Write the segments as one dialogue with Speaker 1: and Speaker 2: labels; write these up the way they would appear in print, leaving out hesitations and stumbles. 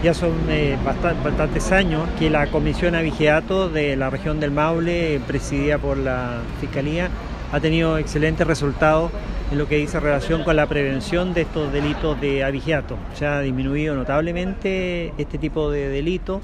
Speaker 1: Ya son bastantes años que la Comisión Abigeato de la región del Maule, presidida por la Fiscalía, ha tenido excelentes resultados en lo que dice relación con la prevención de estos delitos de abigeato. Se ha disminuido notablemente este tipo de delitos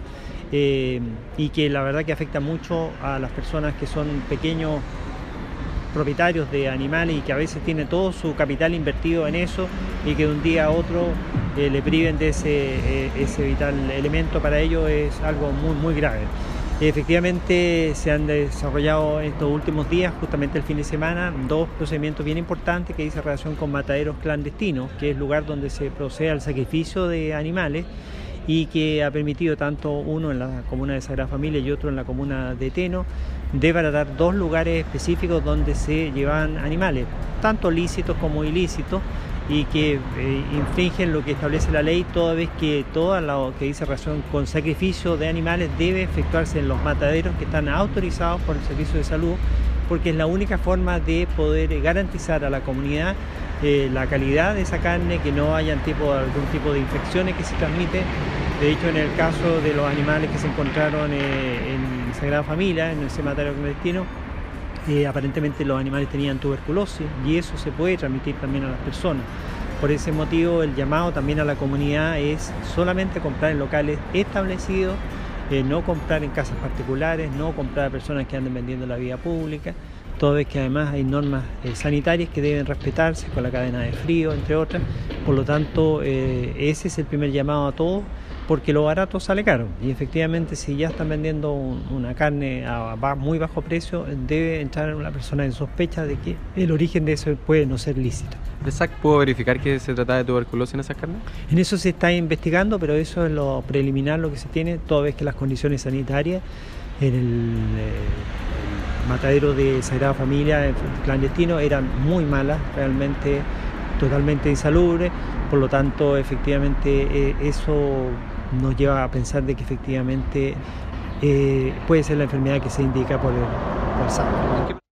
Speaker 1: y que la verdad que afecta mucho a las personas que son pequeños propietarios de animales y que a veces tienen todo su capital invertido en eso y que de un día a otro le priven de ese vital elemento. Para ellos es algo muy grave. Efectivamente se han desarrollado estos últimos días, justamente el fin de semana, dos procedimientos bien importantes que dicen relación con mataderos clandestinos, que es el lugar donde se procede al sacrificio de animales y que ha permitido tanto uno en la comuna de Sagrada Familia y otro en la comuna de Teno desbaratar dos lugares específicos donde se llevan animales, tanto lícitos como ilícitos, y que infringen lo que establece la ley, toda vez que todo lo que dice relación con sacrificio de animales debe efectuarse en los mataderos que están autorizados por el Servicio de Salud, porque es la única forma de poder garantizar a la comunidad la calidad de esa carne, que no haya algún tipo de infecciones que se transmiten. De hecho, en el caso de los animales que se encontraron en Sagrada Familia, en ese matadero clandestino, aparentemente los animales tenían tuberculosis y eso se puede transmitir también a las personas. Por ese motivo el llamado también a la comunidad es solamente comprar en locales establecidos, no comprar en casas particulares, no comprar a personas que anden vendiendo en la vía pública, toda vez que además hay normas sanitarias que deben respetarse con la cadena de frío, entre otras. Por lo tanto, ese es el primer llamado a todos, porque lo barato sale caro, y efectivamente si ya están vendiendo una carne a muy bajo precio, debe entrar una persona en sospecha de que el origen de eso puede no ser lícito.
Speaker 2: ¿El SAC pudo verificar que se trataba de tuberculosis en esas carnes?
Speaker 1: En eso se está investigando, pero eso es lo preliminar, lo que se tiene, toda vez que las condiciones sanitarias en el matadero de Sagrada Familia clandestino eran muy malas, realmente totalmente insalubres. Por lo tanto, efectivamente, eso nos lleva a pensar de que efectivamente puede ser la enfermedad que se indica por el SAC.